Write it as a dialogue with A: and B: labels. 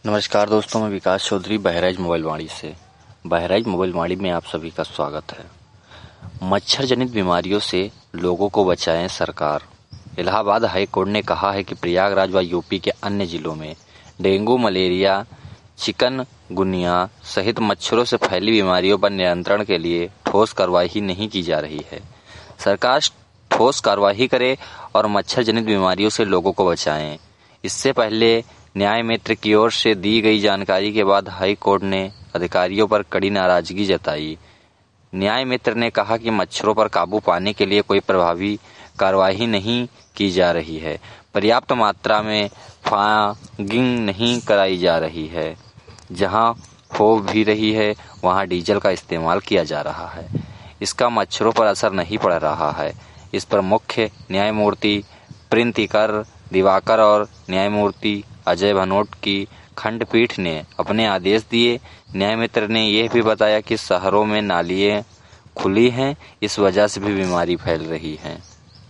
A: नमस्कार दोस्तों, मैं विकास चौधरी बहराइच मोबाइल वाणी से। बहराइच मोबाइल वाणी में आप सभी का स्वागत है। मच्छर जनित बीमारियों से लोगों को बचाएं सरकार। इलाहाबाद हाई कोर्ट ने कहा है कि प्रयागराज व यूपी के अन्य जिलों में डेंगू, मलेरिया, चिकनगुनिया सहित मच्छरों से फैली बीमारियों पर नियंत्रण के लिए ठोस कार्रवाई नहीं की जा रही है। सरकार ठोस कार्रवाई करे और मच्छर जनित बीमारियों से लोगों को बचाएं। इससे पहले न्याय मित्र की ओर से दी गई जानकारी के बाद हाई कोर्ट ने अधिकारियों पर कड़ी नाराजगी जताई। न्याय मित्र ने कहा कि मच्छरों पर काबू पाने के लिए कोई प्रभावी कार्रवाई नहीं की जा रही है, पर्याप्त मात्रा में फॉगिंग नहीं कराई जा रही है। जहां हो भी रही है वहां डीजल का इस्तेमाल किया जा रहा है। इसका मच्छरों पर असर नहीं पड़ रहा है। इस पर मुख्य न्यायमूर्ति प्रीतिकर दिवाकर और न्यायमूर्ति अजय भनोट की खंडपीठ ने अपने आदेश दिए। न्यायमित्र ने यह भी बताया कि शहरों में नालियां खुली हैं, इस वजह से भी बीमारी फैल रही है।